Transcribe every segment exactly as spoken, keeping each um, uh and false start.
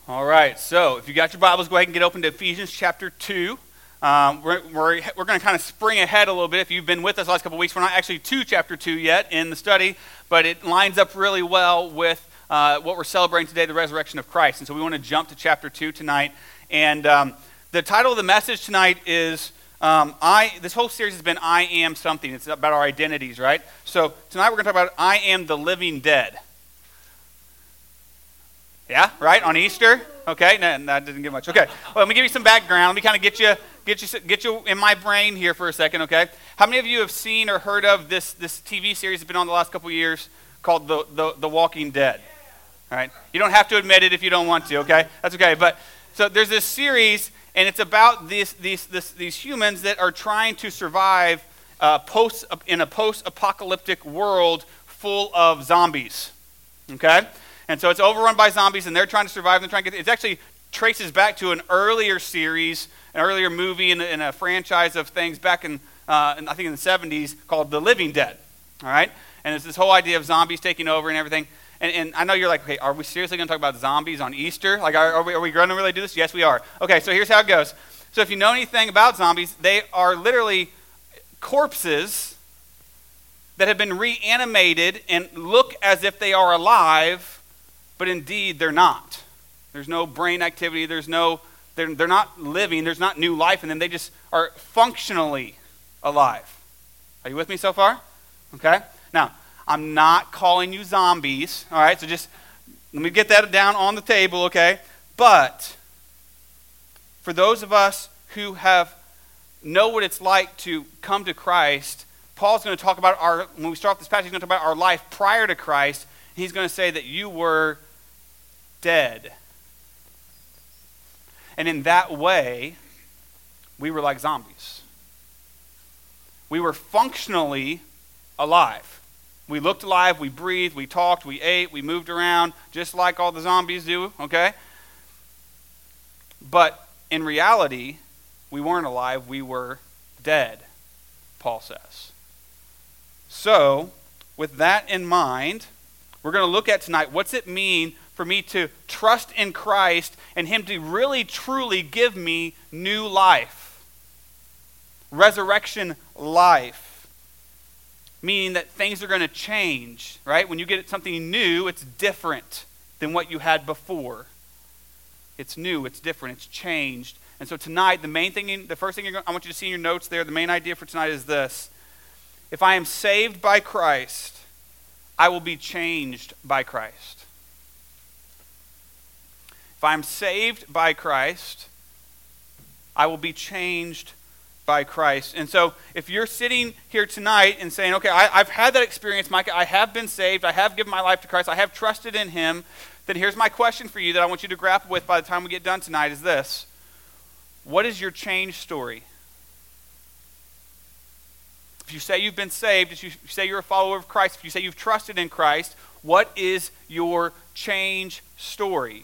All right, so if you got your Bibles, go ahead and get open to Ephesians chapter two. Um, we're we're, we're going to kind of spring ahead a little bit. If you've been with us the last couple of weeks, we're not actually to chapter two yet in the study, but it lines up really well with uh, what we're celebrating today, the resurrection of Christ. And so we want to jump to chapter two tonight. And um, the title of the message tonight is, um, I. this whole series has been I Am Something. It's about our identities, right? So tonight we're going to talk about I Am the Living Dead. Yeah, right, on Easter. Okay, no, that didn't give much. Okay, well, let me give you some background. Let me kind of get you, get you, get you in my brain here for a second. Okay, how many of you have seen or heard of this this T V series that's been on the last couple of years called the, the the Walking Dead? All right, you don't have to admit it if you don't want to. Okay, that's okay. But so there's this series, and it's about these these this, these humans that are trying to survive uh, post in a post-apocalyptic world full of zombies. Okay. And so it's overrun by zombies, and they're trying to survive. And they're trying to get. It actually traces back to an earlier series, an earlier movie, in, in a franchise of things back in, uh, in, I think, in the seventies called The Living Dead. All right, and it's this whole idea of zombies taking over and everything. And, and I know you're like, okay, are we seriously going to talk about zombies on Easter? Like, are, are we, are we going to really do this? Yes, we are. Okay, so here's how it goes. So if you know anything about zombies, they are literally corpses that have been reanimated and look as if they are alive. But indeed, they're not. There's no brain activity. There's no, they're, they're not living. There's not new life in them. They just are functionally alive. Are you with me so far? Okay. Now, I'm not calling you zombies. All right. So just let me get that down on the table. Okay. But for those of us who have know what it's like to come to Christ, Paul's going to talk about our, when we start off this passage, he's going to talk about our life prior to Christ. He's going to say that you were dead. And in that way, we were like zombies. We were functionally alive. We looked alive, we breathed, we talked, we ate, we moved around, just like all the zombies do, okay? But in reality, we weren't alive, we were dead, Paul says. So, with that in mind, we're going to look at tonight, what's it mean for me to trust in Christ and him to really, truly give me new life? Resurrection life. Meaning that things are going to change, right? When you get something new, it's different than what you had before. It's new, it's different, it's changed. And so tonight, the main thing, the first thing you're going, I want you to see in your notes there, the main idea for tonight is this. If I am saved by Christ, I will be changed by Christ. If I'm saved by Christ, I will be changed by Christ. And so if you're sitting here tonight and saying, okay, I, I've had that experience, Micah, I have been saved, I have given my life to Christ, I have trusted in him, then here's my question for you that I want you to grapple with by the time we get done tonight is this. What is your change story? If you say you've been saved, if you say you're a follower of Christ, if you say you've trusted in Christ, what is your change story?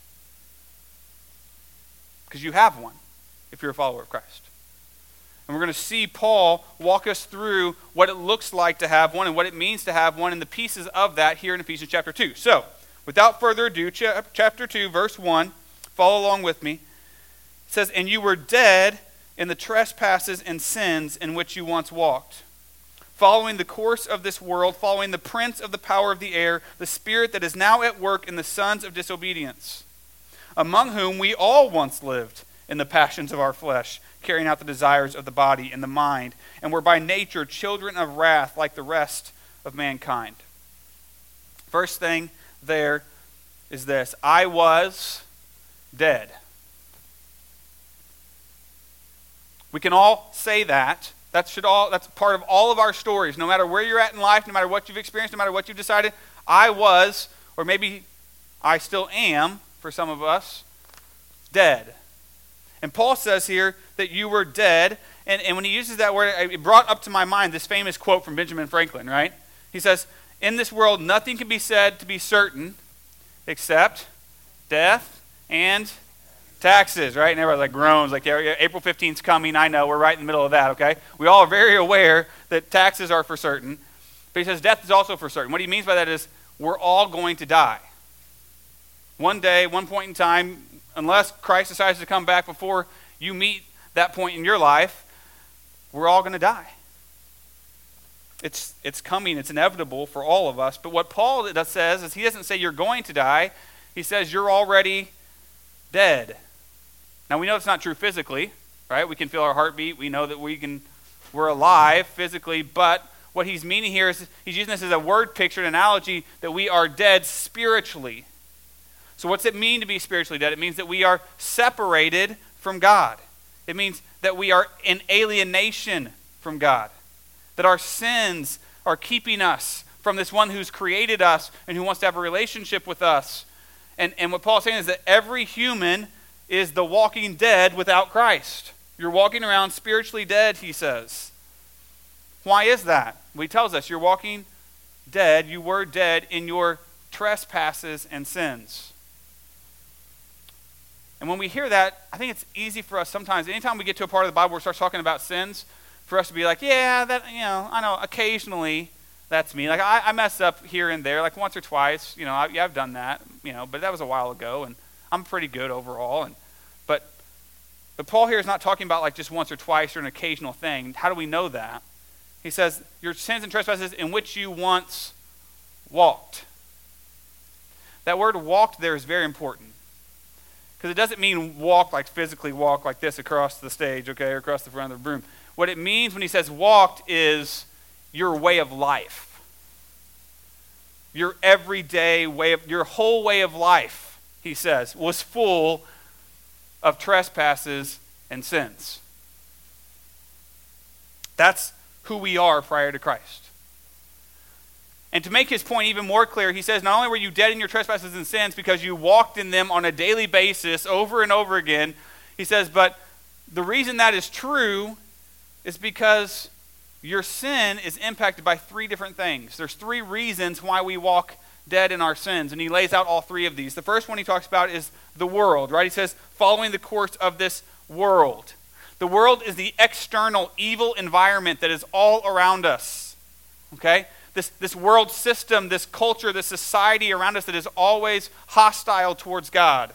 Because you have one if you're a follower of Christ. And we're going to see Paul walk us through what it looks like to have one and what it means to have one and the pieces of that here in Ephesians chapter two. So, without further ado, chapter two, verse one, follow along with me. It says, "And you were dead in the trespasses and sins in which you once walked, following the course of this world, following the prince of the power of the air, the spirit that is now at work in the sons of disobedience, among whom we all once lived in the passions of our flesh, carrying out the desires of the body and the mind, and were by nature children of wrath like the rest of mankind." First thing there is this: I was dead. We can all say that. That should all, that's part of all of our stories. No matter where you're at in life, no matter what you've experienced, no matter what you've decided, I was, or maybe I still am, for some of us, dead. And Paul says here that you were dead. And, and when he uses that word, it brought up to my mind this famous quote from Benjamin Franklin, right? He says, "In this world, nothing can be said to be certain except death and taxes," right? And everybody's like groans, like, yeah, April fifteenth is coming. I know, we're right in the middle of that, okay? We all are very aware that taxes are for certain. But he says death is also for certain. What he means by that is we're all going to die. One day, one point in time, unless Christ decides to come back before you meet that point in your life, we're all going to die. It's, it's coming. It's inevitable for all of us. But what Paul says is he doesn't say you're going to die. He says you're already dead. Now, we know it's not true physically, right? We can feel our heartbeat. We know that we can, we're alive physically. But what he's meaning here is he's using this as a word picture, an analogy, that we are dead spiritually. So what's it mean to be spiritually dead? It means that we are separated from God. It means that we are in alienation from God. That our sins are keeping us from this one who's created us and who wants to have a relationship with us. And, and what Paul's saying is that every human is the walking dead without Christ. You're walking around spiritually dead, he says. Why is that? Well, he tells us you're walking dead, you were dead in your trespasses and sins. And when we hear that, I think it's easy for us sometimes, anytime we get to a part of the Bible where it starts talking about sins, for us to be like, yeah, that, you know, I know occasionally that's me. Like I, I mess up here and there, like once or twice, you know, I, yeah, I've done that, you know, but that was a while ago and I'm pretty good overall. And but but Paul here is not talking about like just once or twice or an occasional thing. How do we know that? He says, your sins and trespasses in which you once walked. That word walked there is very important. Because it doesn't mean walk like physically walk like this across the stage, okay, or across the front of the room. What it means when he says walked is your way of life. Your everyday way of, your whole way of life, he says, was full of trespasses and sins. That's who we are prior to Christ. And to make his point even more clear, he says, not only were you dead in your trespasses and sins because you walked in them on a daily basis over and over again, he says, but the reason that is true is because your sin is impacted by three different things. There's three reasons why we walk dead in our sins, and he lays out all three of these. The first one he talks about is the world, right? He says, following the course of this world. The world is the external evil environment that is all around us, okay? This, this world system, this culture, this society around us that is always hostile towards God.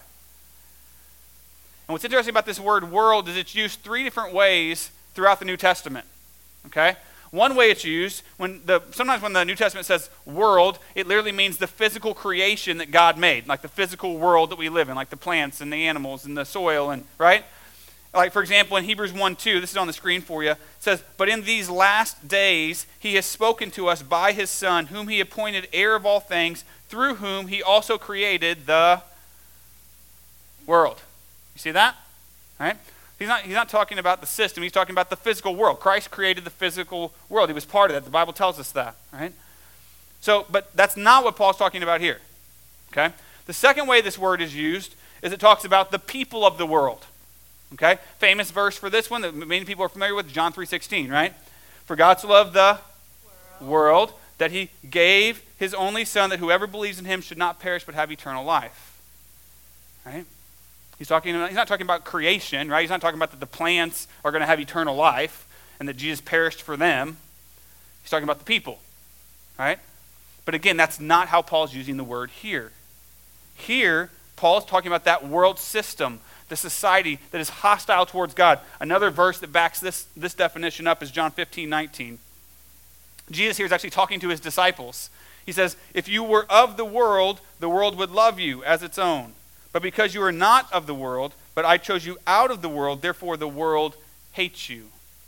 And what's interesting about this word world is it's used three different ways throughout the New Testament, okay? One way it's used, when the sometimes when the New Testament says world, it literally means the physical creation that God made, like the physical world that we live in, like the plants and the animals and the soil, and right? Like, for example, in Hebrews one two, this is on the screen for you, it says, but in these last days he has spoken to us by his Son, whom he appointed heir of all things, through whom he also created the world. You see that? All right? He's not, he's not talking about the system. He's talking about the physical world. Christ created the physical world. He was part of that. The Bible tells us that, right? So, but that's not what Paul's talking about here, okay? The second way this word is used is it talks about the people of the world, okay? Famous verse for this one that many people are familiar with, John three sixteen, right? For God so loved the world. world that he gave his only Son, that whoever believes in him should not perish but have eternal life, right? He's talking. He's not talking about creation, right? He's not talking about that the plants are going to have eternal life and that Jesus perished for them. He's talking about the people, right? But again, that's not how Paul's using the word here. Here, Paul's talking about that world system, the society that is hostile towards God. Another verse that backs this, this definition up is John fifteen nineteen. Jesus here is actually talking to his disciples. He says, if you were of the world, the world would love you as its own. But because you are not of the world, but I chose you out of the world, therefore the world hates you.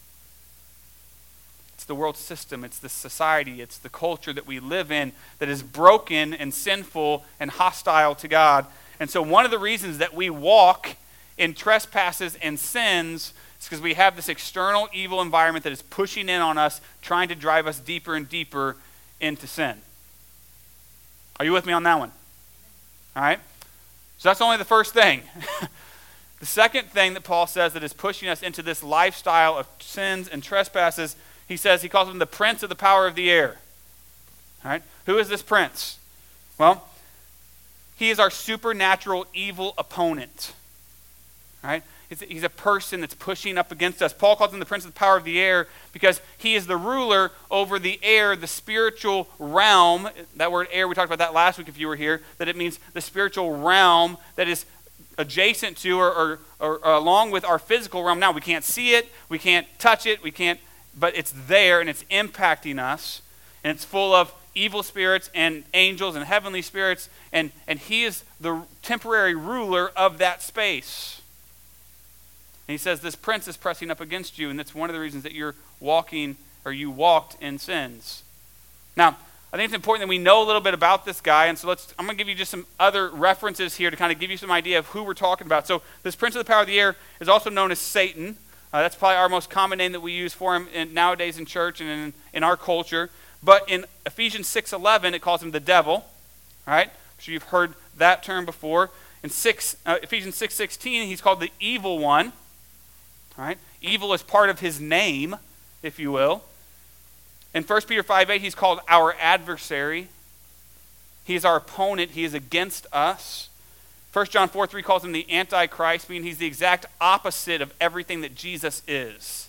It's the world system, it's the society, it's the culture that we live in that is broken and sinful and hostile to God. And so one of the reasons that we walk in trespasses and sins is because we have this external evil environment that is pushing in on us, trying to drive us deeper and deeper into sin. Are you with me on that one? All right? So that's only the first thing. The second thing that Paul says that is pushing us into this lifestyle of sins and trespasses, he says he calls him the prince of the power of the air. All right? Who is this prince? Well, he is our supernatural evil opponent. right? He's, he's a person that's pushing up against us. Paul calls him the prince of the power of the air because he is the ruler over the air, the spiritual realm. That word air, we talked about that last week if you were here, that it means the spiritual realm that is adjacent to or, or, or, or along with our physical realm. Now, we can't see it, we can't touch it, we can't, but it's there and it's impacting us, and it's full of evil spirits and angels and heavenly spirits, and, and he is the temporary ruler of that space. And he says this prince is pressing up against you, and that's one of the reasons that you're walking, or you walked in sins. Now, I think it's important that we know a little bit about this guy, and so let's, I'm going to give you just some other references here to kind of give you some idea of who we're talking about. So this prince of the power of the air is also known as Satan. Uh, that's probably our most common name that we use for him in, nowadays in church and in, in our culture. But in Ephesians six eleven, it calls him the devil. All right? I'm sure you've heard that term before. In six, uh, Ephesians six sixteen, he's called the evil one. All right? Evil is part of his name, if you will. In First Peter five eight, he's called our adversary. He is our opponent. He is against us. First John four three calls him the Antichrist, meaning he's the exact opposite of everything that Jesus is.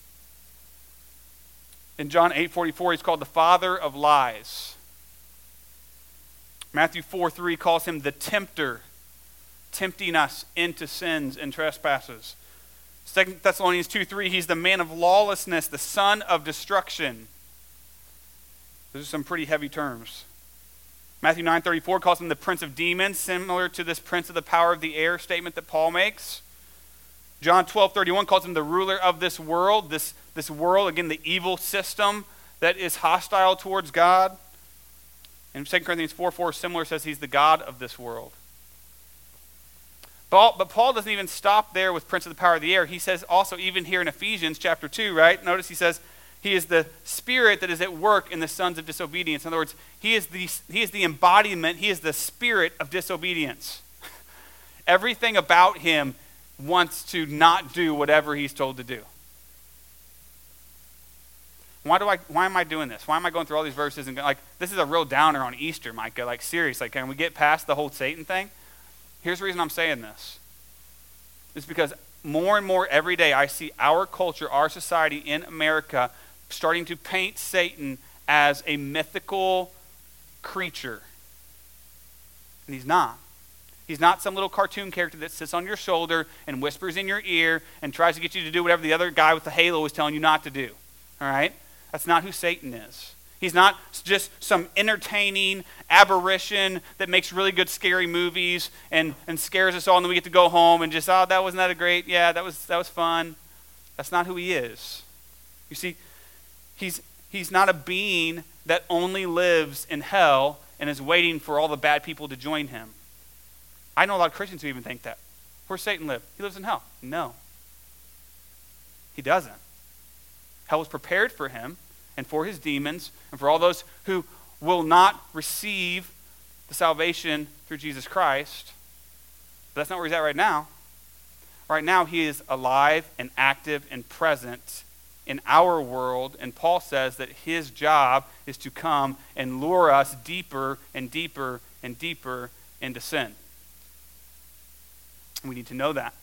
In John eight forty-four, he's called the father of lies. Matthew four three calls him the tempter, tempting us into sins and trespasses. Second Thessalonians two three, he's the man of lawlessness, the son of destruction. Those are some pretty heavy terms. Matthew nine thirty-four calls him the prince of demons, similar to this prince of the power of the air statement that Paul makes. John twelve thirty-one calls him the ruler of this world, this, this world, again, the evil system that is hostile towards God. And Second Corinthians four four, similar, says he's the God of this world. But, but Paul doesn't even stop there with prince of the power of the air. He says also, even here in Ephesians chapter two, right? Notice he says, he is the spirit that is at work in the sons of disobedience. In other words, he is the, he is the embodiment, he is the spirit of disobedience. Everything about him wants to not do whatever he's told to do. Why do I? Why am I doing this? Why am I going through all these verses and like, this is a real downer on Easter, Micah. Like, seriously, can we get past the whole Satan thing? Here's the reason I'm saying this. It's because more and more every day I see our culture, our society in America starting to paint Satan as a mythical creature. And he's not. He's not some little cartoon character that sits on your shoulder and whispers in your ear and tries to get you to do whatever the other guy with the halo is telling you not to do. All right? That's not who Satan is. He's not just some entertaining aberration that makes really good scary movies and, and scares us all, and then we get to go home and just, oh, that wasn't that a great, yeah, that was that was fun. That's not who he is. You see, he's he's not a being that only lives in hell and is waiting for all the bad people to join him. I know a lot of Christians who even think that. Where's Satan live? He lives in hell. No. He doesn't. Hell was prepared for him and for his demons, and for all those who will not receive the salvation through Jesus Christ. But that's not where he's at right now. Right now, he is alive and active and present in our world, and Paul says that his job is to come and lure us deeper and deeper and deeper into sin. We need to know that.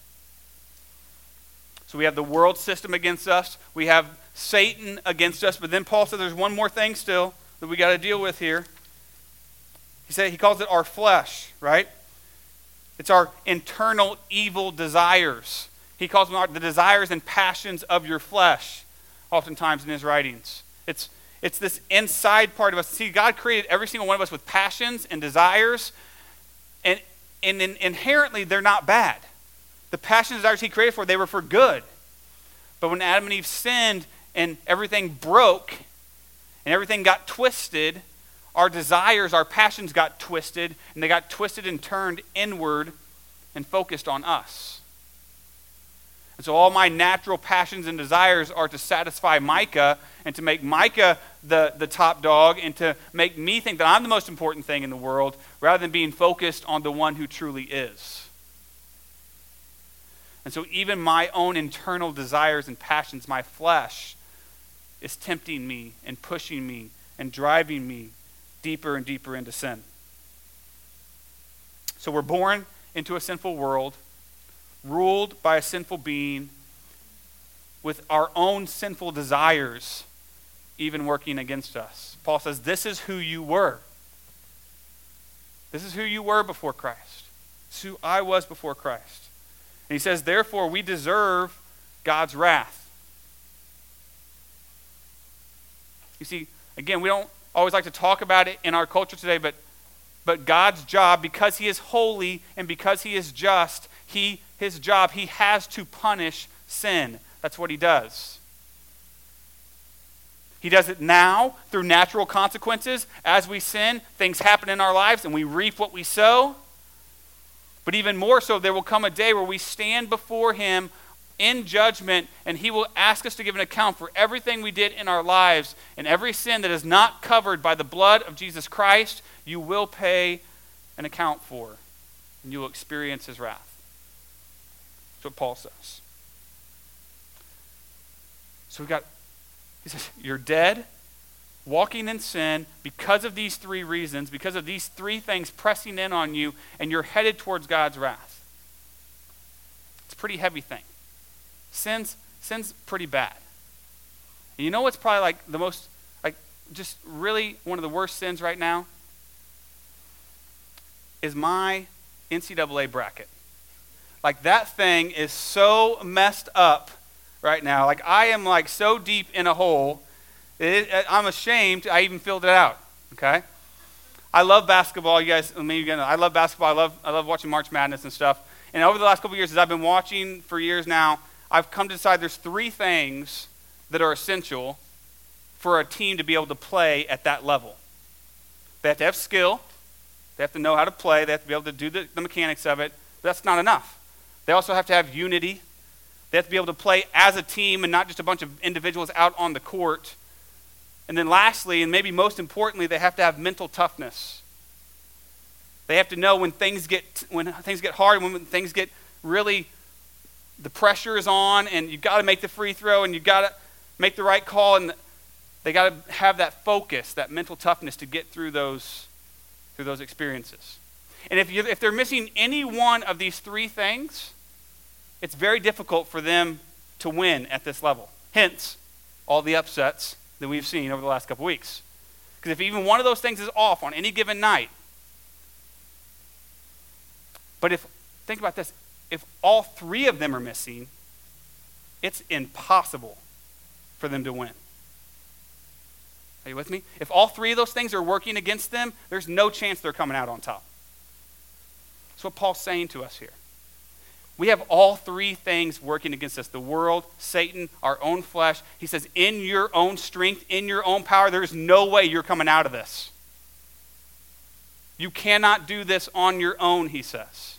So we have the world system against us. We have Satan against us. But then Paul said there's one more thing still that we got to deal with here. He said he calls it our flesh, right? It's our internal evil desires. He calls them our, the desires and passions of your flesh, oftentimes in his writings. It's, it's this inside part of us. See, God created every single one of us with passions and desires, and, and in, inherently they're not bad. The passions and desires he created for, they were for good. But when Adam and Eve sinned and everything broke and everything got twisted, our desires, our passions got twisted, and they got twisted and turned inward and focused on us. And so all my natural passions and desires are to satisfy Micah and to make Micah the, the top dog and to make me think that I'm the most important thing in the world rather than being focused on the one who truly is. And so even my own internal desires and passions, my flesh, is tempting me and pushing me and driving me deeper and deeper into sin. So we're born into a sinful world. ruled by a sinful being with our own sinful desires even working against us. Paul says, this is who you were. This is who you were before Christ. This is who I was before Christ. And he says, therefore, we deserve God's wrath. You see, again, we don't always like to talk about it in our culture today, but, but God's job, because he is holy and because he is just, he, his job, he has to punish sin. That's what he does. He does it now through natural consequences. As we sin, things happen in our lives and we reap what we sow. But even more so, there will come a day where we stand before him in judgment and he will ask us to give an account for everything we did in our lives, and every sin that is not covered by the blood of Jesus Christ, you will pay an account for, and you will experience his wrath. That's what Paul says. So we've got, he says, you're dead, walking in sin because of these three reasons, because of these three things pressing in on you, and you're headed towards God's wrath. It's a pretty heavy thing. Sin's, sin's pretty bad. And you know what's probably like the most, like just really one of the worst sins right now? Is my N C double A bracket. Like that thing is so messed up right now. Like I am like so deep in a hole. It, it, I'm ashamed I even filled it out. Okay, I love basketball. You guys, maybe you know, I love basketball. I love I love watching March Madness and stuff. And over the last couple of years, as I've been watching for years now, I've come to decide there's three things that are essential for a team to be able to play at that level. They have to have skill. They have to know how to play. They have to be able to do the, the mechanics of it. But that's not enough. They also have to have unity. They have to be able to play as a team and not just a bunch of individuals out on the court. And then lastly, and maybe most importantly, they have to have mental toughness. They have to know when things get when things get hard, when things get really, the pressure is on, and you've got to make the free throw, and you've got to make the right call, and they got to have that focus, that mental toughness to get through those through those experiences. And if you if they're missing any one of these three things, it's very difficult for them to win at this level. Hence, all the upsets that we've seen over the last couple weeks. Because if even one of those things is off on any given night, but if, think about this, if all three of them are missing, it's impossible for them to win. Are you with me? If all three of those things are working against them, there's no chance they're coming out on top. That's what Paul's saying to us here. We have all three things working against us: the world, Satan, our own flesh. He says, in your own strength, in your own power, there's no way you're coming out of this. You cannot do this on your own, he says.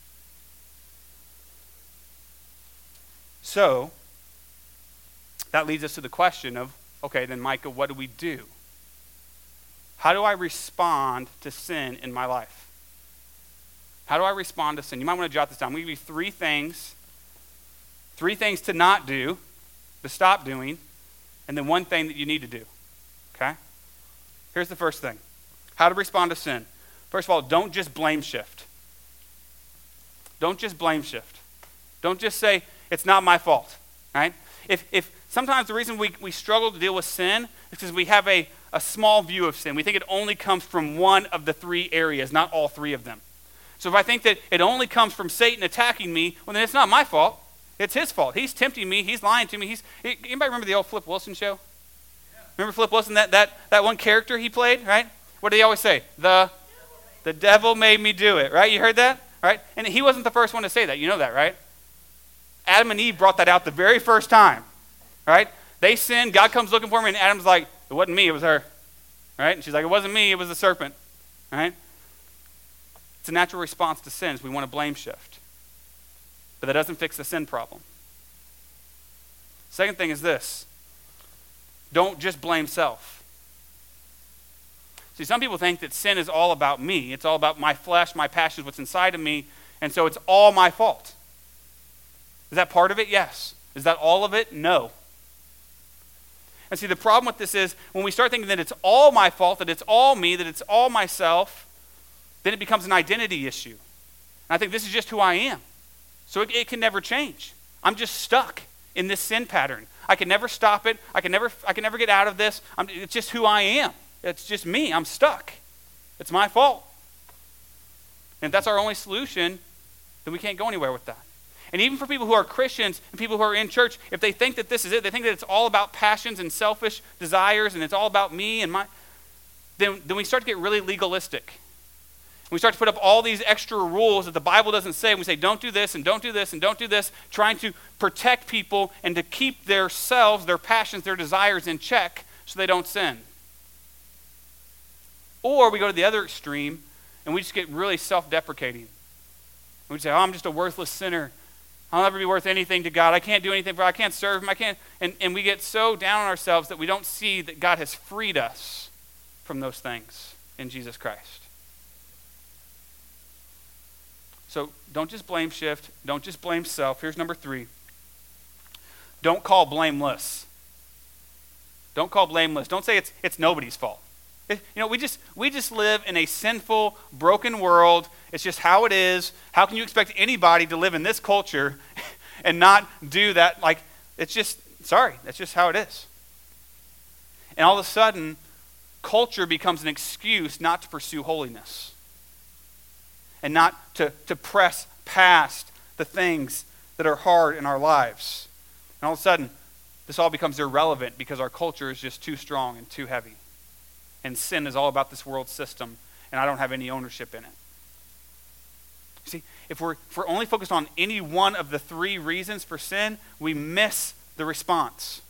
So, that leads us to the question of, okay, then Micah, what do we do? How do I respond to sin in my life? How do I respond to sin? You might want to jot this down. I'm going to give you three things. Three things to not do, to stop doing, and then one thing that you need to do. Okay? Here's the first thing. How to respond to sin. First of all, don't just blame shift. Don't just blame shift. Don't just say, it's not my fault. Right? If if sometimes the reason we, we struggle to deal with sin is because we have a, a small view of sin. We think it only comes from one of the three areas, not all three of them. So if I think that it only comes from Satan attacking me, well, then it's not my fault. It's his fault. He's tempting me. He's lying to me. He's. Anybody remember the old Flip Wilson show? Yeah. Remember Flip Wilson, that, that, that one character he played, right? What did he always say? The, the devil made me do it, right? You heard that? Right? And he wasn't the first one to say that. You know that, right? Adam and Eve brought that out the very first time, right? They sinned. God comes looking for me, and Adam's like, it wasn't me, it was her, right? And she's like, it wasn't me, it was the serpent, right? It's a natural response to sin is we want to blame shift. But that doesn't fix the sin problem. Second thing is this. Don't just blame self. See, some people think that sin is all about me. It's all about my flesh, my passions, what's inside of me, and so it's all my fault. Is that part of it? Yes. Is that all of it? No. And see, the problem with this is when we start thinking that it's all my fault, that it's all me, that it's all myself, then it becomes an identity issue. And I think this is just who I am. So it, it can never change. I'm just stuck in this sin pattern. I can never stop it. I can never, I can never get out of this. I'm, it's just who I am. It's just me. I'm stuck. It's my fault. And if that's our only solution, then we can't go anywhere with that. And even for people who are Christians and people who are in church, if they think that this is it, they think that it's all about passions and selfish desires and it's all about me and my, then, then we start to get really legalistic. We start to put up all these extra rules that the Bible doesn't say. And we say, don't do this and don't do this and don't do this, trying to protect people and to keep their selves, their passions, their desires in check so they don't sin. Or we go to the other extreme and we just get really self-deprecating. We say, oh, I'm just a worthless sinner. I'll never be worth anything to God. I can't do anything for God. I can't serve him. I can't. And, and we get so down on ourselves that we don't see that God has freed us from those things in Jesus Christ. So don't just blame shift. Don't just blame self. Here's number three. Don't call blameless. Don't call blameless. Don't say it's it's nobody's fault. It, you know, we just we just live in a sinful, broken world. It's just how it is. How can you expect anybody to live in this culture and not do that? Like, it's just, sorry, that's just how it is. And all of a sudden, culture becomes an excuse not to pursue holiness and not to, to press past the things that are hard in our lives. And all of a sudden, this all becomes irrelevant because our culture is just too strong and too heavy. And sin is all about this world system, and I don't have any ownership in it. See, if we're, if we're only focused on any one of the three reasons for sin, we miss the response.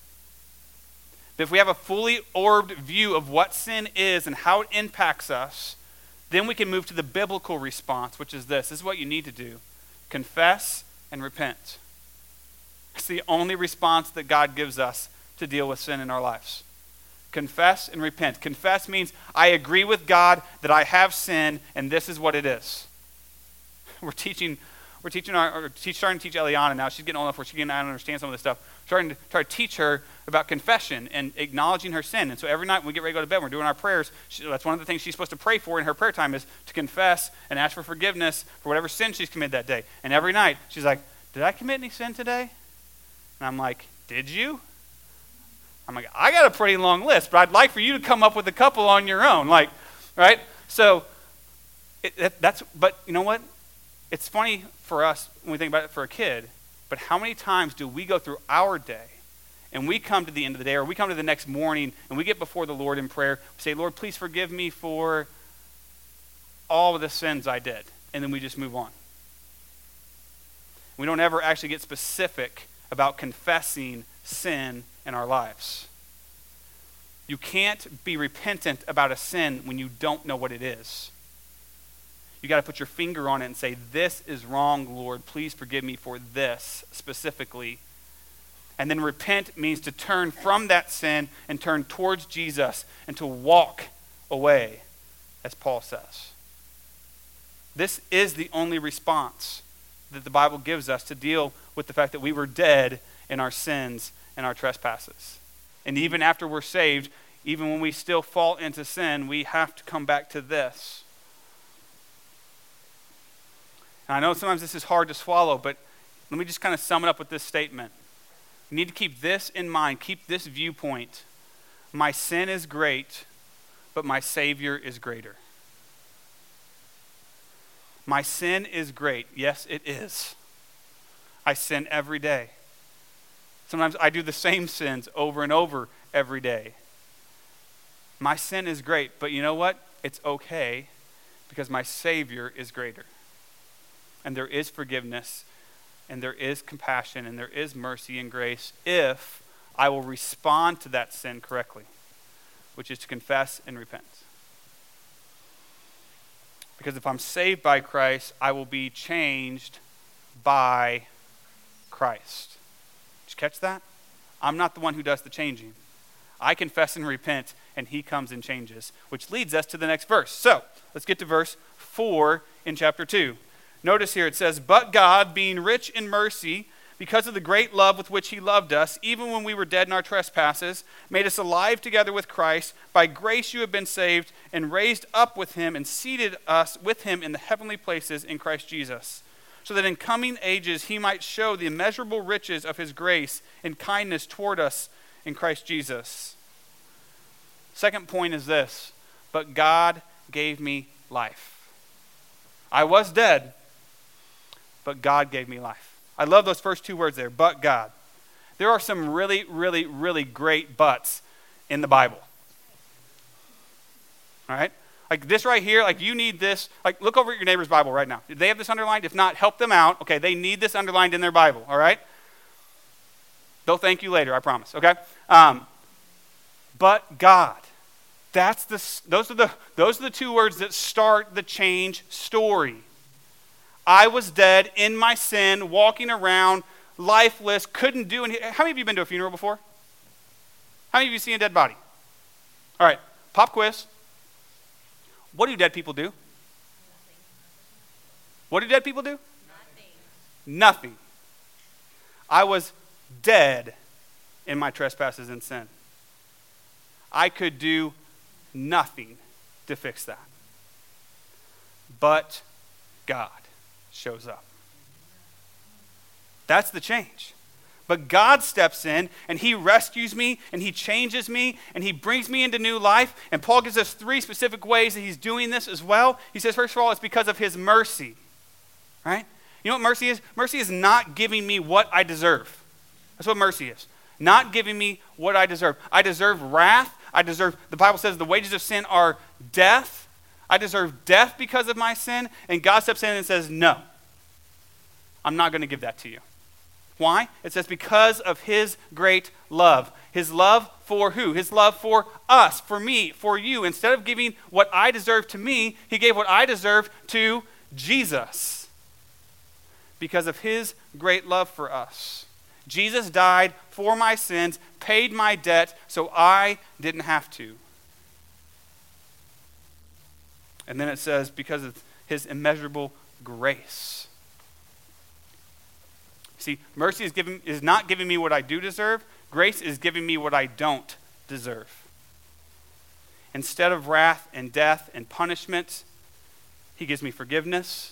But if we have a fully orbed view of what sin is and how it impacts us, then we can move to the biblical response, which is this. This is what you need to do. Confess and repent. It's the only response that God gives us to deal with sin in our lives. Confess and repent. Confess means I agree with God that I have sinned and this is what it is. We're teaching, we're teaching our, or teach, starting to teach Eliana now. She's getting old enough where she can understand some of this stuff. Starting to try to teach her about confession and acknowledging her sin. And so every night when we get ready to go to bed, we're doing our prayers. She, that's one of the things she's supposed to pray for in her prayer time is to confess and ask for forgiveness for whatever sin she's committed that day. And every night she's like, did I commit any sin today? And I'm like, did you? I'm like, I got a pretty long list, but I'd like for you to come up with a couple on your own. Like, right? So it, that, that's, but you know what? It's funny for us when we think about it for a kid, but how many times do we go through our day and we come to the end of the day or we come to the next morning and we get before the Lord in prayer, we say, Lord, please forgive me for all of the sins I did. And then we just move on. We don't ever actually get specific about confessing sin in our lives. You can't be repentant about a sin when you don't know what it is. You got to put your finger on it and say, this is wrong, Lord. Please forgive me for this specifically. And then repent means to turn from that sin and turn towards Jesus and to walk away, as Paul says. This is the only response that the Bible gives us to deal with the fact that we were dead in our sins and our trespasses. And even after we're saved, even when we still fall into sin, we have to come back to this. And I know sometimes this is hard to swallow, but let me just kind of sum it up with this statement. You need to keep this in mind, keep this viewpoint. My sin is great, but my Savior is greater. My sin is great. Yes, it is. I sin every day. Sometimes I do the same sins over and over every day. My sin is great, but you know what? It's okay because my Savior is greater. And there is forgiveness, and there is compassion, and there is mercy and grace if I will respond to that sin correctly, which is to confess and repent. Because if I'm saved by Christ, I will be changed by Christ. Did you catch that? I'm not the one who does the changing. I confess and repent, and he comes and changes, which leads us to the next verse. So, let's get to verse four in chapter two. Notice here it says, but God, being rich in mercy, because of the great love with which he loved us, even when we were dead in our trespasses, made us alive together with Christ. By grace you have been saved, and raised up with him, and seated us with him in the heavenly places in Christ Jesus, so that in coming ages he might show the immeasurable riches of his grace and kindness toward us in Christ Jesus. Second point is this: but God gave me life. I was dead, but God gave me life. I love those first two words there, but God. There are some really, really, really great buts in the Bible. All right? Like this right here, like you need this. Like look over at your neighbor's Bible right now. Do they have this underlined? If not, help them out. Okay, they need this underlined in their Bible, all right? They'll thank you later, I promise, okay? Um, but God. That's the, those are the, those are the two words that start the change story. I was dead in my sin, walking around, lifeless, couldn't do anything. How many of you been to a funeral before? How many of you seen a dead body? All right, pop quiz. What do dead people do? Nothing. What do dead people do? Nothing. Nothing. I was dead in my trespasses and sin. I could do nothing to fix that. But God shows up. That's the change. But God steps in and he rescues me and he changes me and he brings me into new life. And Paul gives us three specific ways that he's doing this as well. He says, first of all, it's because of his mercy. Right? You know what mercy is? Mercy is not giving me what I deserve. That's what mercy is. Not giving me what I deserve. I deserve wrath. I deserve, the Bible says the wages of sin are death. I deserve death because of my sin. And God steps in and says, no, I'm not going to give that to you. Why? It says because of his great love. His love for who? His love for us, for me, for you. Instead of giving what I deserve to me, he gave what I deserve to Jesus. Because of his great love for us. Jesus died for my sins, paid my debt, so I didn't have to. And then it says, because of his immeasurable grace. See, mercy is, giving, is not giving me what I do deserve. Grace is giving me what I don't deserve. Instead of wrath and death and punishment, he gives me forgiveness.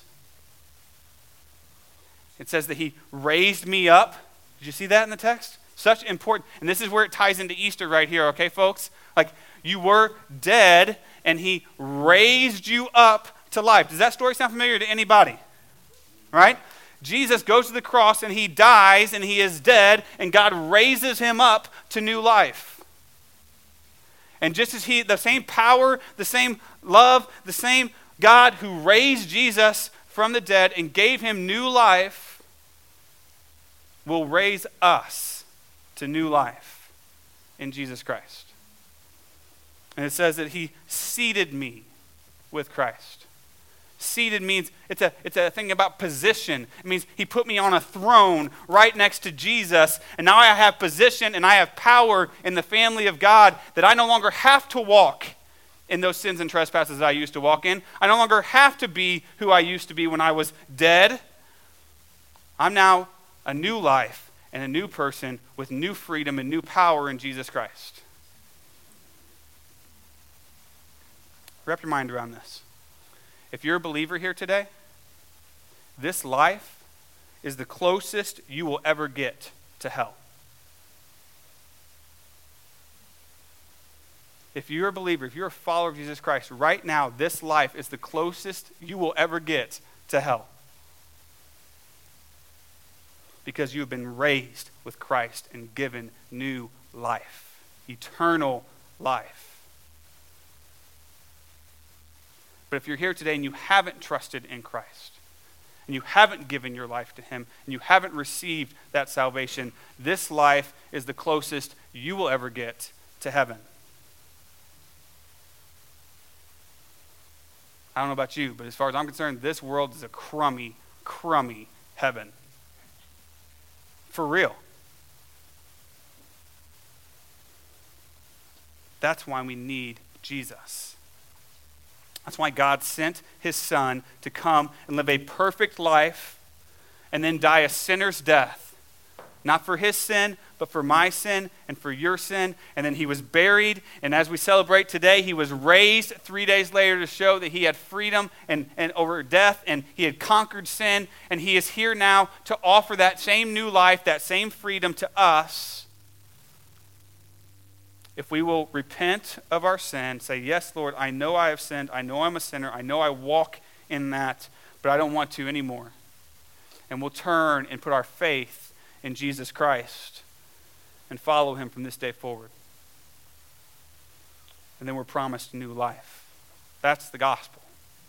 It says that he raised me up. Did you see that in the text? Such important, and this is where it ties into Easter right here, okay, folks? Like, you were dead, and he raised you up to life. Does that story sound familiar to anybody? Right? Jesus goes to the cross, and he dies, and he is dead, and God raises him up to new life. And just as he, the same power, the same love, the same God who raised Jesus from the dead and gave him new life, will raise us to new life in Jesus Christ. And it says that he seated me with Christ. Seated means, it's a, it's a thing about position. It means he put me on a throne right next to Jesus, and now I have position and I have power in the family of God that I no longer have to walk in those sins and trespasses that I used to walk in. I no longer have to be who I used to be when I was dead. I'm now a new life and a new person with new freedom and new power in Jesus Christ. Wrap your mind around this. If you're a believer here today, this life is the closest you will ever get to hell. If you're a believer, if you're a follower of Jesus Christ, right now, this life is the closest you will ever get to hell. Because you have been raised with Christ and given new life, eternal life. But if you're here today and you haven't trusted in Christ, and you haven't given your life to him, and you haven't received that salvation, this life is the closest you will ever get to heaven. I don't know about you, but as far as I'm concerned, this world is a crummy, crummy heaven. For real. That's why we need Jesus. That's why God sent his son to come and live a perfect life and then die a sinner's death not for his sin, but for my sin and for your sin. And then he was buried, and as we celebrate today, he was raised three days later to show that he had freedom and, and over death, and he had conquered sin, and he is here now to offer that same new life, that same freedom to us. If we will repent of our sin, say, yes, Lord, I know I have sinned, I know I'm a sinner, I know I walk in that, but I don't want to anymore. And we'll turn and put our faith in Jesus Christ and follow him from this day forward. And then we're promised new life. That's the gospel.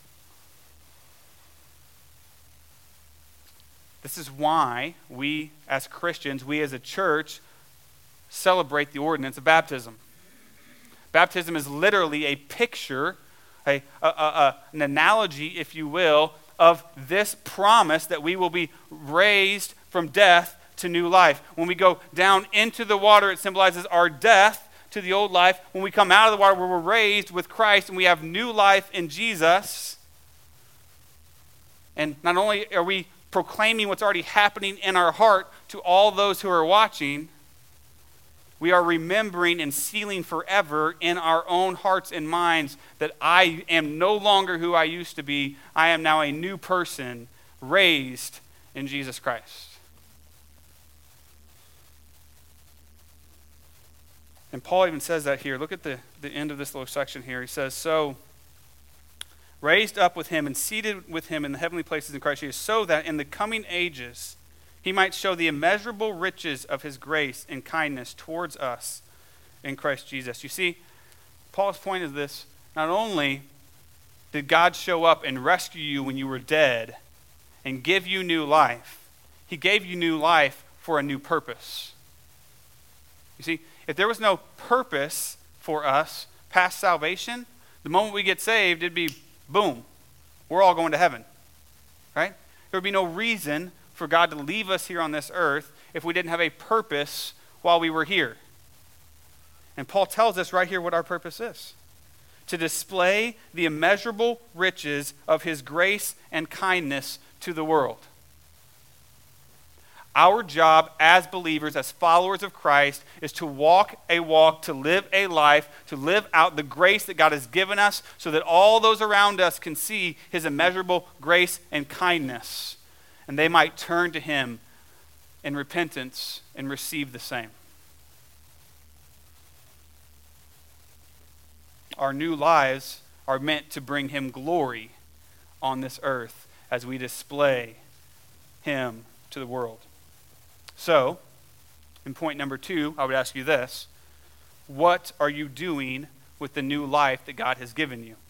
This is why we as Christians, we as a church, celebrate the ordinance of baptism. Baptism is literally a picture, a, a, a, a, an analogy, if you will, of this promise that we will be raised from death to new life. When we go down into the water, it symbolizes our death to the old life. When we come out of the water, we're raised with Christ and we have new life in Jesus. And not only are we proclaiming what's already happening in our heart to all those who are watching, we are remembering and sealing forever in our own hearts and minds that I am no longer who I used to be. I am now a new person raised in Jesus Christ. And Paul even says that here. Look at the, the end of this little section here. He says, so raised up with him and seated with him in the heavenly places in Christ Jesus, so that in the coming ages he might show the immeasurable riches of his grace and kindness towards us in Christ Jesus. You see, Paul's point is this: not only did God show up and rescue you when you were dead and give you new life, he gave you new life for a new purpose. You see, if there was no purpose for us past salvation, the moment we get saved, it'd be boom, we're all going to heaven, right? There would be no reason for God to leave us here on this earth if we didn't have a purpose while we were here. And Paul tells us right here what our purpose is: to display the immeasurable riches of his grace and kindness to the world. Our job as believers, as followers of Christ, is to walk a walk, to live a life, to live out the grace that God has given us so that all those around us can see his immeasurable grace and kindness, and they might turn to him in repentance and receive the same. Our new lives are meant to bring him glory on this earth as we display him to the world. So, in point number two, I would ask you this: what are you doing with the new life that God has given you?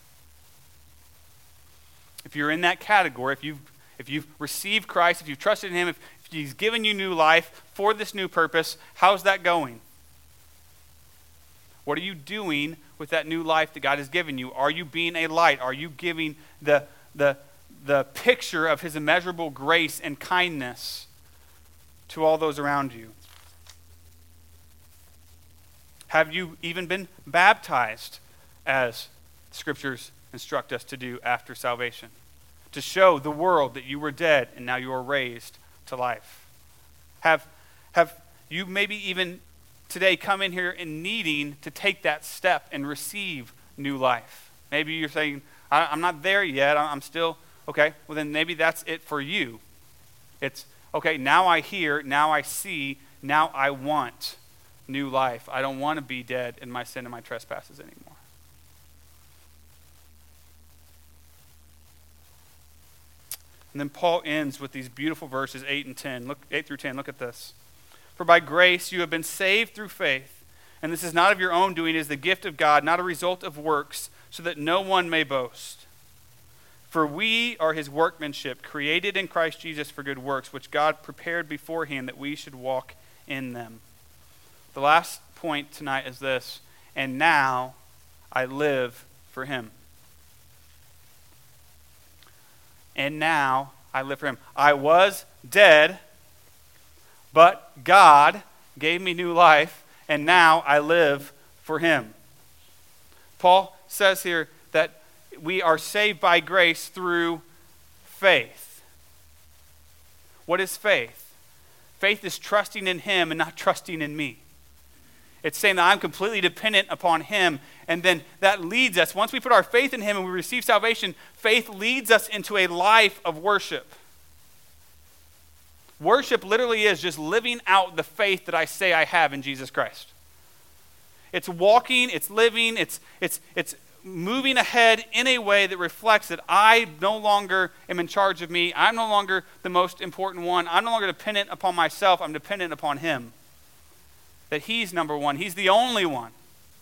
If you're in that category, if you've If you've received Christ, if you've trusted in him, if, if he's given you new life for this new purpose, how's that going? What are you doing with that new life that God has given you? Are you being a light? Are you giving the, the, the picture of his immeasurable grace and kindness to all those around you? Have you even been baptized, as scriptures instruct us to do after salvation, to show the world that you were dead and now you are raised to life? Have, have you maybe even today come in here and needing to take that step and receive new life? Maybe you're saying, I, I'm not there yet, I'm still, okay, well then maybe that's it for you. It's, okay, now I hear, now I see, now I want new life. I don't want to be dead in my sin and my trespasses anymore. And then Paul ends with these beautiful verses eight and ten. Look, eight through ten. Look at this. For by grace you have been saved through faith, and this is not of your own doing, it is the gift of God, not a result of works, so that no one may boast. For we are his workmanship, created in Christ Jesus for good works, which God prepared beforehand that we should walk in them. The last point tonight is this: and now I live for him. And now I live for him. I was dead, but God gave me new life, and now I live for him. Paul says here that we are saved by grace through faith. What is faith? Faith is trusting in him and not trusting in me. It's saying that I'm completely dependent upon him. And then that leads us, once we put our faith in him and we receive salvation, faith leads us into a life of worship. Worship literally is just living out the faith that I say I have in Jesus Christ. It's walking, it's living, it's it's it's moving ahead in a way that reflects that I no longer am in charge of me. I'm no longer the most important one. I'm no longer dependent upon myself. I'm dependent upon him. That he's number one. He's the only one.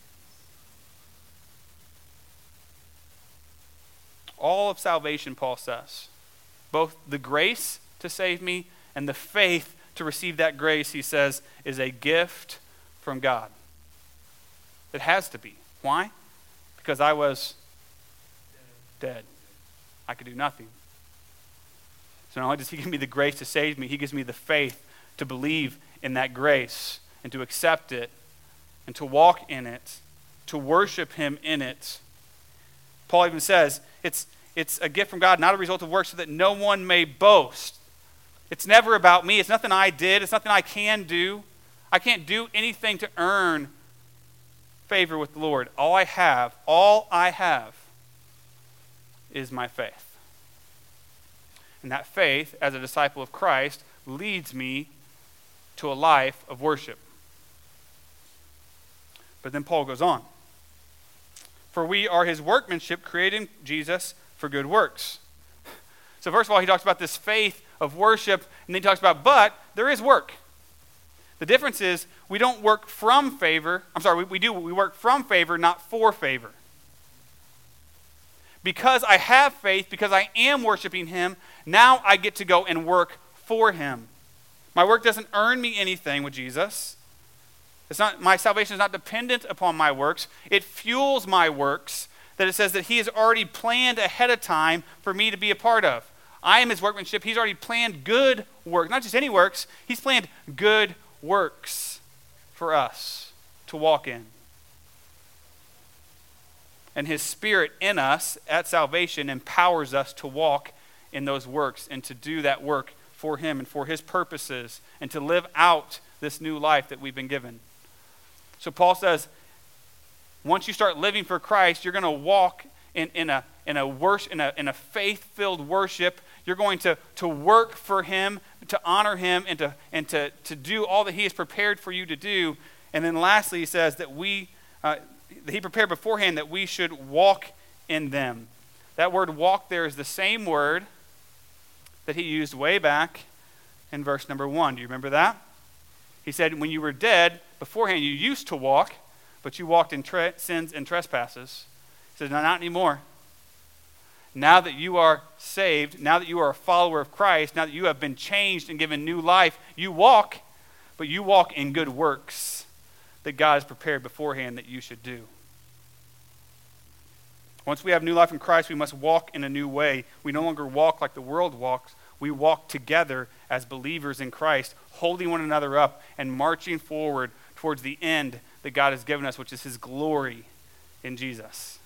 All of salvation, Paul says, both the grace to save me and the faith to receive that grace, he says, is a gift from God. It has to be. Why? Because I was dead. I could do nothing. So not only does he give me the grace to save me, he gives me the faith to believe in that grace and to accept it and to walk in it, to worship him in it. Paul even says it's, it's a gift from God, not a result of works, so that no one may boast. It's never about me. It's nothing I did. It's nothing I can do. I can't do anything to earn favor with the Lord. All I have, all I have is my faith. And that faith, as a disciple of Christ, leads me to a life of worship. But then Paul goes on. For we are his workmanship, created in Jesus for good works. So first of all, he talks about this faith of worship, and then he talks about, but there is work. The difference is we don't work from favor. I'm sorry, we, we do. We work from favor, not for favor. Because I have faith, because I am worshiping him, now I get to go and work for him. My work doesn't earn me anything with Jesus. It's not, my salvation is not dependent upon my works. It fuels my works, that it says that he has already planned ahead of time for me to be a part of. I am his workmanship. He's already planned good work, not just any works. He's planned good works for us to walk in. And his Spirit in us at salvation empowers us to walk in those works and to do that work for him and for his purposes and to live out this new life that we've been given. So Paul says, once you start living for Christ, you're going to walk in, in a in a worship, in a in a faith-filled worship. You're going to, to work for him, to honor him, and to and to, to do all that he has prepared for you to do. And then lastly, he says that we uh, that he prepared beforehand that we should walk in them. That word walk there is the same word that he used way back in verse number one. Do you remember that? He said, when you were dead, beforehand you used to walk, but you walked in tre- sins and trespasses. He said, no, not anymore. Now that you are saved, now that you are a follower of Christ, now that you have been changed and given new life, you walk, but you walk in good works that God has prepared beforehand that you should do. Once we have new life in Christ, we must walk in a new way. We no longer walk like the world walks. We walk together as believers in Christ, holding one another up and marching forward towards the end that God has given us, which is his glory in Jesus.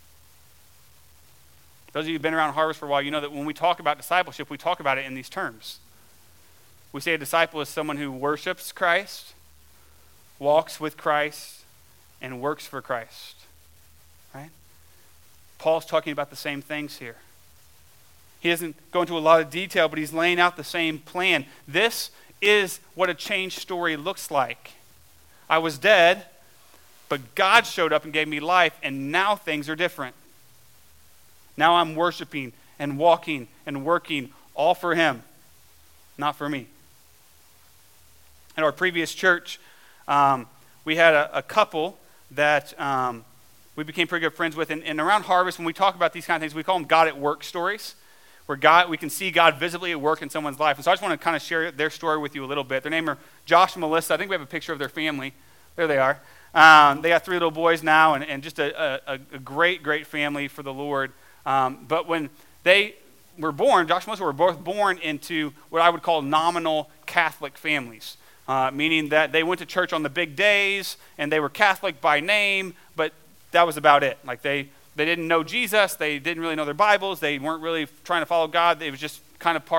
Those of you who've been around Harvest for a while, you know that when we talk about discipleship, we talk about it in these terms. We say a disciple is someone who worships Christ, walks with Christ, and works for Christ. Right? Paul's talking about the same things here. He doesn't go into a lot of detail, but he's laying out the same plan. This is what a changed story looks like. I was dead, but God showed up and gave me life, and now things are different. Now I'm worshiping and walking and working all for him, not for me. At our previous church, um, we had a, a couple that um, we became pretty good friends with. And, and around Harvest, when we talk about these kind of things, we call them God at work stories, where God, we can see God visibly at work in someone's life. And so I just want to kind of share their story with you a little bit. Their name are Josh and Melissa. I think we have a picture of their family. There they are. Um, they got three little boys now, and, and just a, a, a great, great family for the Lord. Um, but when they were born, Josh and Melissa were both born into what I would call nominal Catholic families, uh, meaning that they went to church on the big days, and they were Catholic by name, but that was about it. Like they, they didn't know Jesus, they didn't really know their Bibles, they weren't really trying to follow God. It was just kind of part of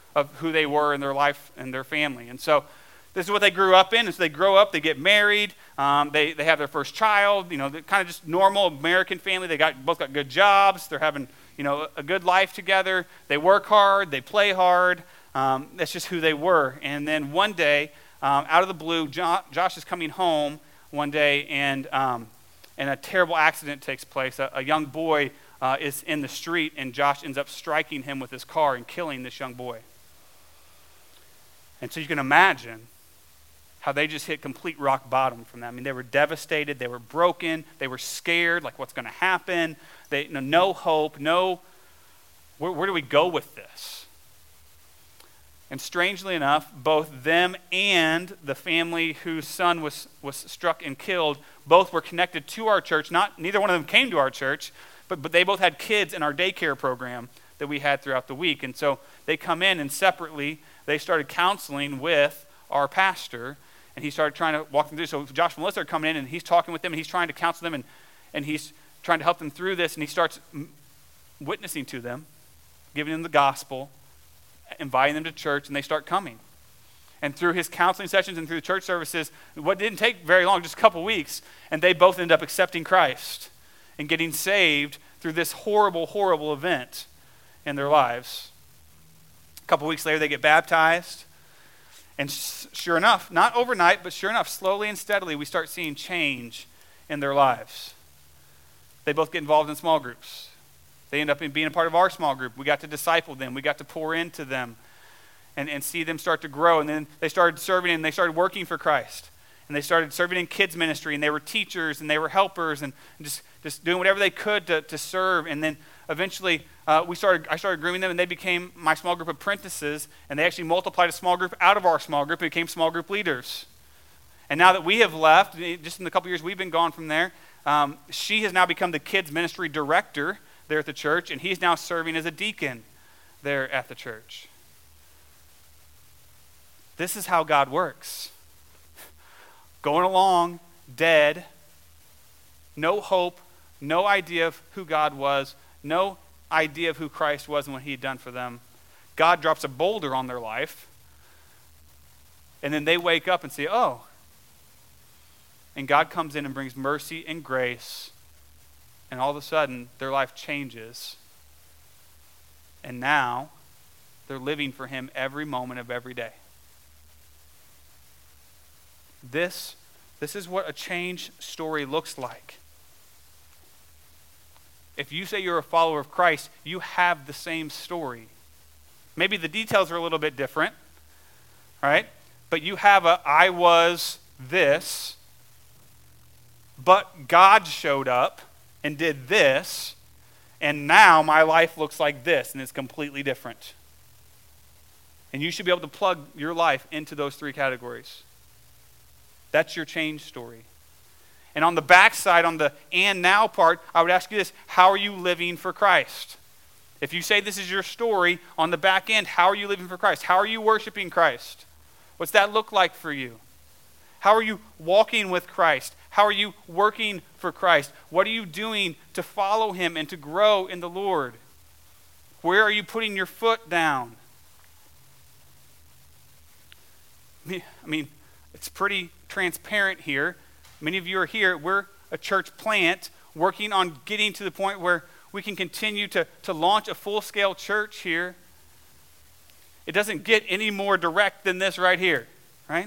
of who they were in their life and their family. And so this is what they grew up in. And so they grow up, they get married, um, they, they have their first child, you know, kind of just normal American family. They got both got good jobs. They're having, you know, a good life together. They work hard. They play hard. Um, that's just who they were. And then one day, um, out of the blue, jo- Josh is coming home one day, and um, and a terrible accident takes place. A, a young boy uh, is in the street, and Josh ends up striking him with his car and killing this young boy. And so you can imagine how they just hit complete rock bottom from that. I mean, they were devastated. They were broken. They were scared, like what's going to happen. They, no, no hope, no, where, where do we go with this? And strangely enough, both them and the family whose son was, was struck and killed, both were connected to our church. Not Neither one of them came to our church, but, but they both had kids in our daycare program that we had throughout the week. And so they come in, and separately, they started counseling with our pastor, and he started trying to walk them through. So Josh and Melissa are coming in, and he's talking with them, and he's trying to counsel them, and, and he's trying to help them through this, and he starts m- witnessing to them, giving them the gospel, inviting them to church, and they start coming. And through his counseling sessions and through the church services, what didn't take very long, just a couple weeks, and they both end up accepting Christ and getting saved through this horrible, horrible event in their lives. A couple weeks later, they get baptized. And sure enough, not overnight, but sure enough, slowly and steadily, we start seeing change in their lives. They both get involved in small groups. They end up being a part of our small group. We got to disciple them. We got to pour into them and, and see them start to grow. And then they started serving, and they started working for Christ. And they started serving in kids ministry, and they were teachers, and they were helpers, and just, just doing whatever they could to, to serve. And then eventually, uh, we started. I started grooming them, and they became my small group apprentices, and they actually multiplied a small group out of our small group and became small group leaders. And now that we have left, just in the couple years we've been gone from there, um, she has now become the kids ministry director there at the church, and he's now serving as a deacon there at the church. This is how God works. Going along, dead, no hope, no idea of who God was, no idea of who Christ was and what he had done for them. God drops a boulder on their life, and then they wake up and say, oh. And God comes in and brings mercy and grace, and all of a sudden, their life changes. And now, they're living for him every moment of every day. This, this is what a change story looks like. If you say you're a follower of Christ, you have the same story. Maybe the details are a little bit different, right? But you have a, I was this, but God showed up and did this, and now my life looks like this, and it's completely different. And you should be able to plug your life into those three categories. That's your change story. And on the backside, on the and now part, I would ask you this: how are you living for Christ? If you say this is your story, on the back end, how are you living for Christ? How are you worshiping Christ? What's that look like for you? How are you walking with Christ? How are you working for Christ? What are you doing to follow him and to grow in the Lord? Where are you putting your foot down? I mean, it's pretty transparent here. Many of you are here. We're a church plant working on getting to the point where we can continue to, to launch a full-scale church here. It doesn't get any more direct than this right here, right?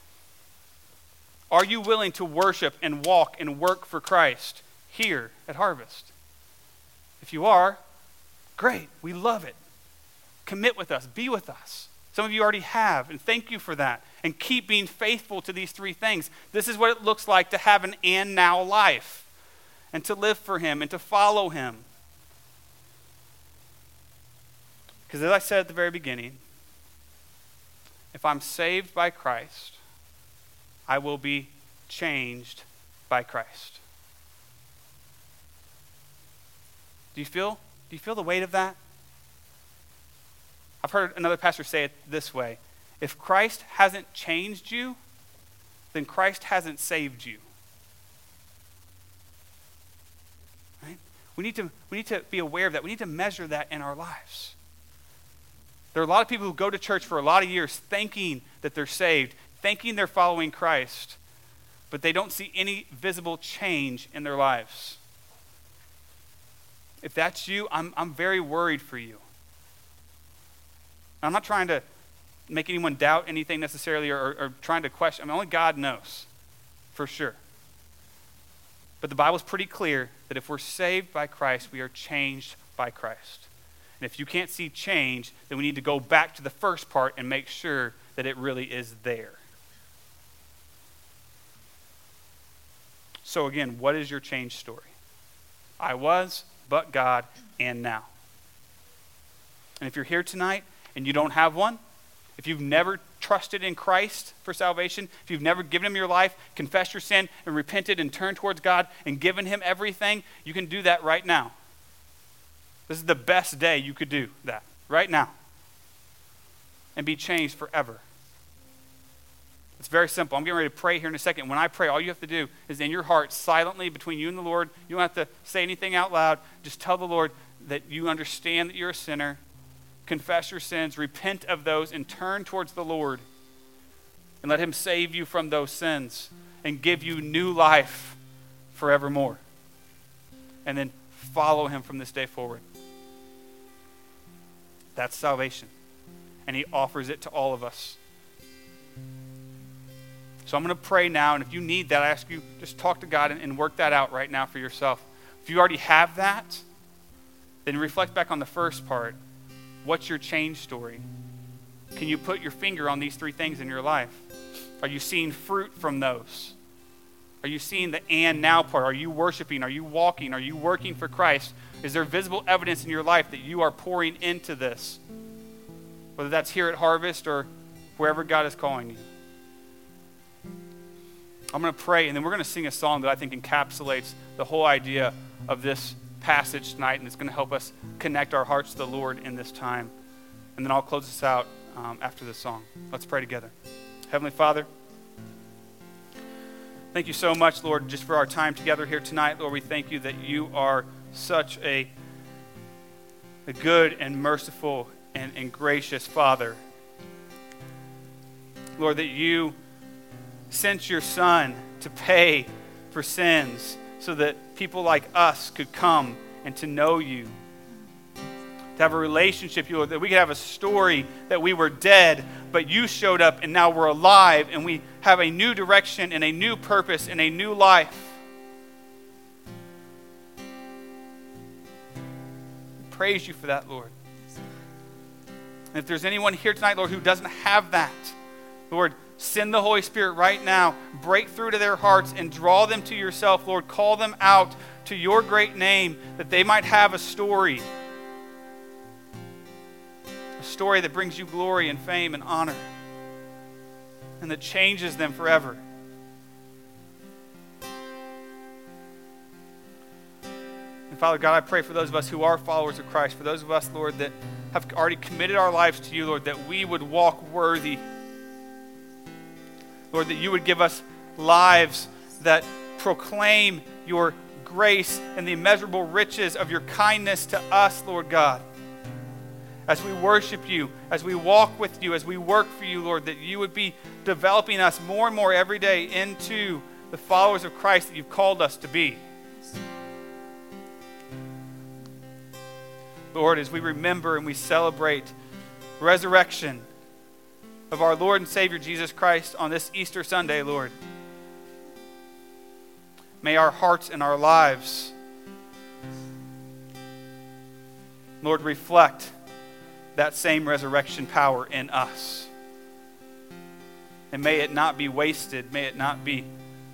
Are you willing to worship and walk and work for Christ here at Harvest? If you are, great. We love it. Commit with us. Be with us. Some of you already have, and thank you for that. And keep being faithful to these three things. This is what it looks like to have an and now life, and to live for him, and to follow him. Because as I said at the very beginning, if I'm saved by Christ, I will be changed by Christ. Do you feel? Do you feel the weight of that? I've heard another pastor say it this way: if Christ hasn't changed you, then Christ hasn't saved you. Right? We need to, we need to be aware of that. We need to measure that in our lives. There are a lot of people who go to church for a lot of years thinking that they're saved, thinking they're following Christ, but they don't see any visible change in their lives. If that's you, I'm, I'm very worried for you. I'm not trying to make anyone doubt anything necessarily or, or, or trying to question. I mean, only God knows for sure. But the Bible's pretty clear that if we're saved by Christ, we are changed by Christ. And if you can't see change, then we need to go back to the first part and make sure that it really is there. So again, what is your change story? I was, but God, and now. And if you're here tonight and you don't have one, if you've never trusted in Christ for salvation, if you've never given him your life, confessed your sin, and repented and turned towards God and given him everything, you can do that right now. This is the best day you could do that, right now. And be changed forever. It's very simple. I'm getting ready to pray here in a second. When I pray, all you have to do is in your heart, silently between you and the Lord, you don't have to say anything out loud. Just tell the Lord that you understand that you're a sinner. Confess your sins, repent of those, and turn towards the Lord. And let him save you from those sins and give you new life forevermore. And then follow him from this day forward. That's salvation. And he offers it to all of us. So I'm going to pray now, and if you need that, I ask you just talk to God and, and work that out right now for yourself. If you already have that, then reflect back on the first part. What's your change story? Can you put your finger on these three things in your life? Are you seeing fruit from those? Are you seeing the and now part? Are you worshiping? Are you walking? Are you working for Christ? Is there visible evidence in your life that you are pouring into this? Whether that's here at Harvest or wherever God is calling you. I'm going to pray, and then we're going to sing a song that I think encapsulates the whole idea of this passage tonight, and it's going to help us connect our hearts to the Lord in this time. And then I'll close this out um, after this song. Let's pray together. Heavenly Father, thank you so much, Lord, just for our time together here tonight. Lord, we thank you that you are such a, a good and merciful and, and gracious Father. Lord, that you sent your Son to pay for sins so that people like us could come and to know you, to have a relationship, you, Lord, that we could have a story that we were dead, but you showed up and now we're alive and we have a new direction and a new purpose and a new life. We praise you for that, Lord. And if there's anyone here tonight, Lord, who doesn't have that, Lord, send the Holy Spirit right now, break through to their hearts and draw them to yourself, Lord. Call them out to your great name that they might have a story. A story that brings you glory and fame and honor and that changes them forever. And Father God, I pray for those of us who are followers of Christ, for those of us, Lord, that have already committed our lives to you, Lord, that we would walk worthy. Lord, that you would give us lives that proclaim your grace and the immeasurable riches of your kindness to us, Lord God. As we worship you, as we walk with you, as we work for you, Lord, that you would be developing us more and more every day into the followers of Christ that you've called us to be. Lord, as we remember and we celebrate resurrection of our Lord and Savior Jesus Christ on this Easter Sunday, Lord, may our hearts and our lives, Lord, reflect that same resurrection power in us. And may it not be wasted. May it not be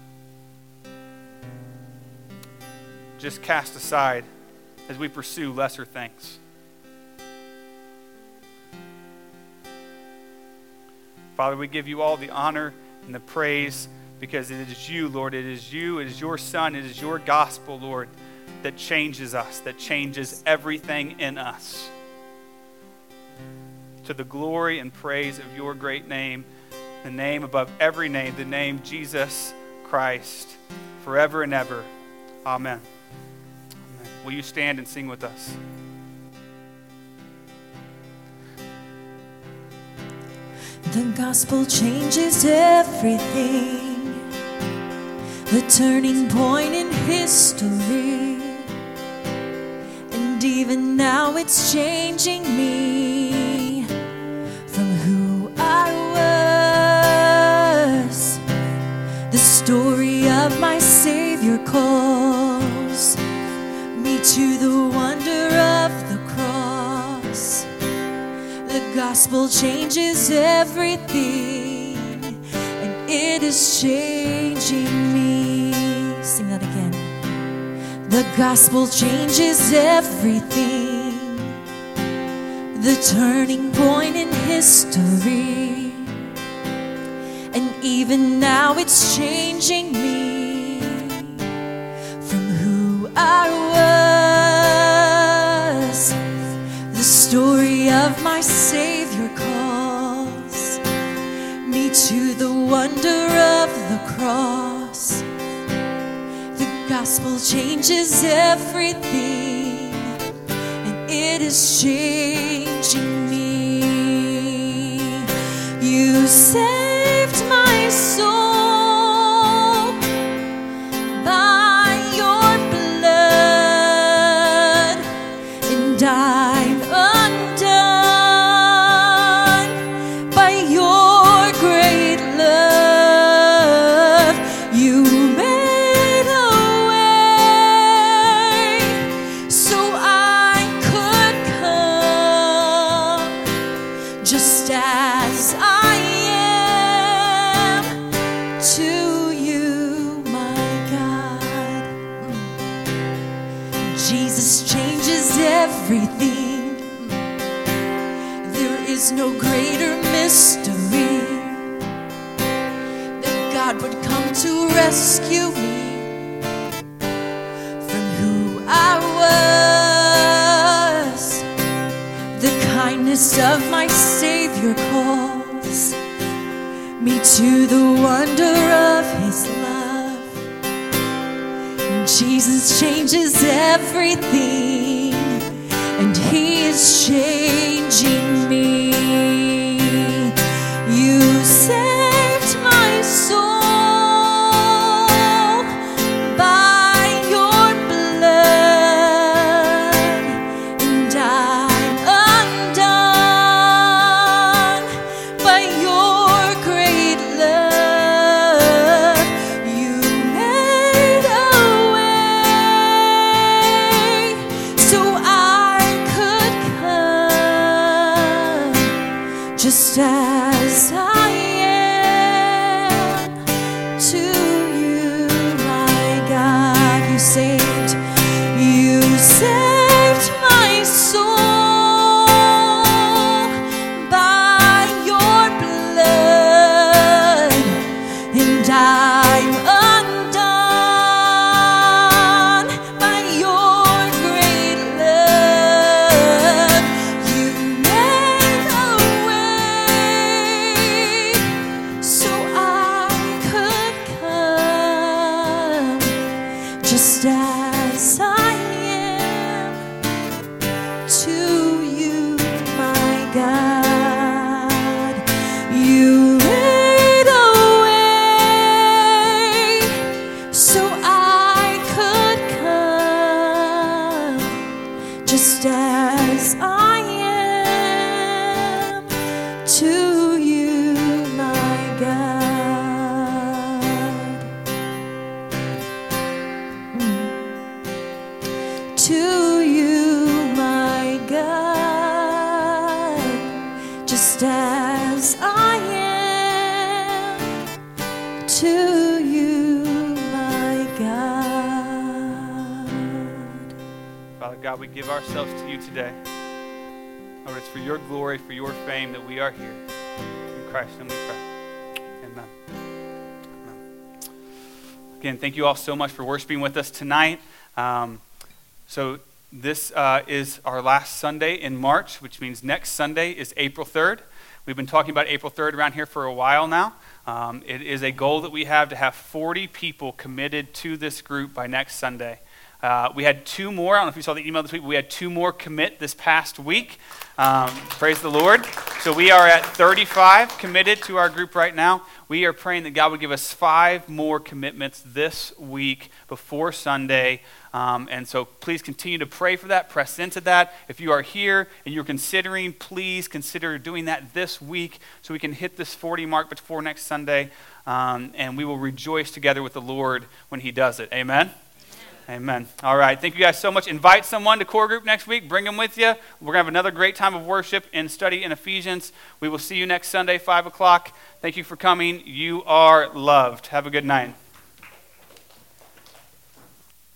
just cast aside as we pursue lesser things. Father, we give you all the honor and the praise because it is you, Lord. It is you, it is your Son, it is your gospel, Lord, that changes us, that changes everything in us. To the glory and praise of your great name, the name above every name, the name Jesus Christ, forever and ever. Amen. Amen. Will you stand and sing with us? The gospel changes everything, the turning point in history. And even now it's changing me from who I was. The story of my Savior calls me to the wonder of the cross. The gospel changes everything, and it is changing me. Sing that again. The gospel changes everything, the turning point in history. And even now it's changing me from who I was. The story of my Savior calls me to the wonder of the cross. The gospel changes everything, and it is changing me. You saved my soul by your blood, and I'm undone by your great love. You made a way so I could come just as I am to you, my God. Jesus changes everything. There is no greater mystery that God would come to rescue me from who I was. The kindness of my Savior calls me to the wonder of his love. Jesus changes everything, and he is changing me. You saved my soul by your blood, and I'm undone by your great love. You made a way so I could come just as I am to you, my God. You saved, you saved my soul by your blood, and I'm undone by your great love. You made a way so I could come just as I am to you, my God. You made a way so I could come just as I am to you, my God. Mm. To you, my God, just as I am to you, my God. Father God, we give ourselves to you today. Lord, it's for your glory, for your fame that we are here. In Christ's name we pray. Amen. Amen. Again, thank you all so much for worshiping with us tonight. Um, so this uh, is our last Sunday in March, which means next Sunday is April third. We've been talking about April third around here for a while now. Um, it is a goal that we have to have forty people committed to this group by next Sunday. Uh, we had two more. I don't know if you saw the email this week, but we had two more commit this past week. Um, praise the Lord. So we are at thirty-five committed to our group right now. We are praying that God would give us five more commitments this week before Sunday. Um, and so please continue to pray for that, press into that. If you are here and you're considering, please consider doing that this week so we can hit this forty mark before next Sunday. Um, and we will rejoice together with the Lord when he does it. Amen? Amen. Amen. All right. Thank you guys so much. Invite someone to core group next week. Bring them with you. We're going to have another great time of worship and study in Ephesians. We will see you next Sunday, five o'clock. Thank you for coming. You are loved. Have a good night.